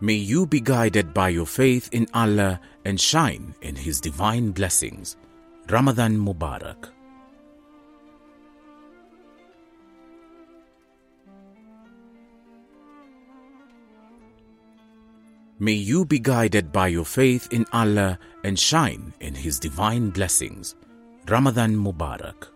May you be guided by your faith in Allah and shine in His divine blessings. Ramadan Mubarak. May you be guided by your faith in Allah and shine in His divine blessings. Ramadan Mubarak.